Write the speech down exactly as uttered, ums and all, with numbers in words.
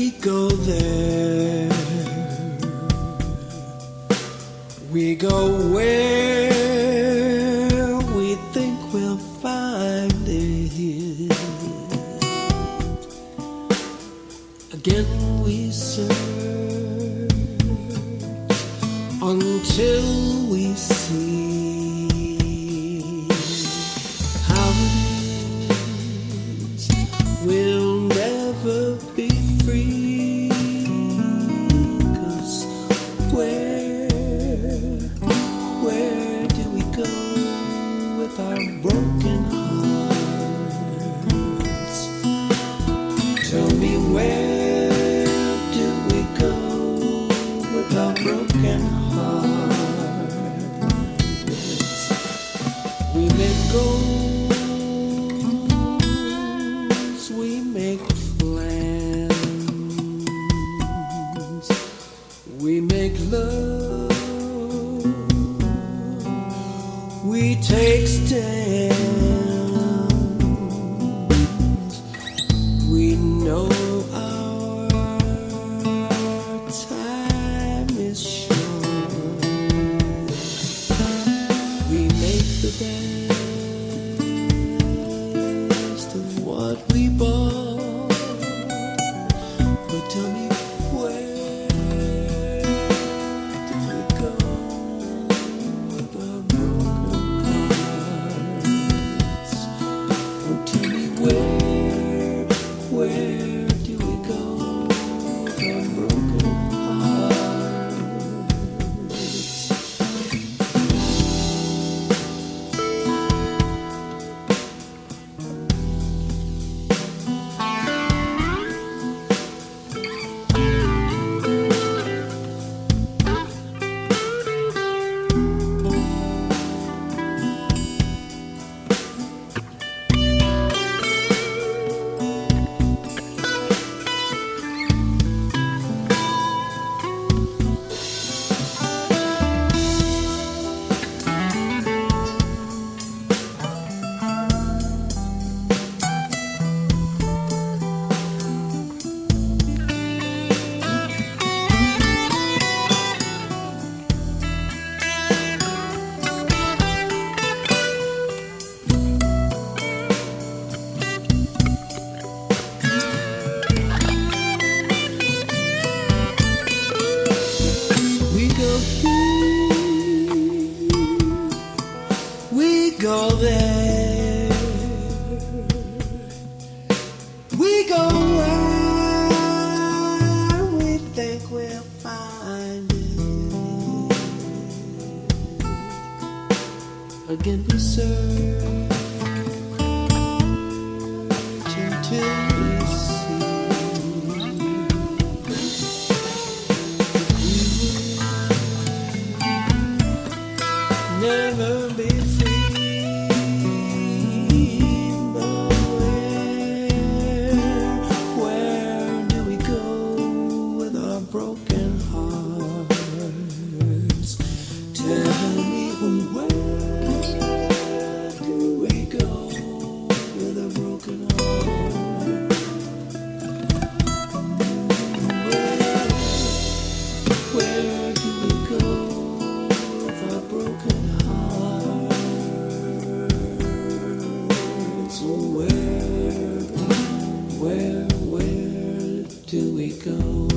we go there. We go where we think we'll find it. Again we search until we see how it is. We'll never be free, 'cause where, where do we go with our broken hearts? Tell me, where do we go with our broken hearts? We make goals, we make plans, we make love, we take stands. We know our time is short. We make the best of what we bought. But tell me, where do we go with our broken hearts? Oh, tell me, where, where do we go with our broken hearts? We go there. We go where we think we'll find it. Again we search until we see we will never be free. But where, where do we go with our broken hearts? Tell me, where do we go with our broken hearts? Where, where do we go with our broken hearts? So where, where, where do we go?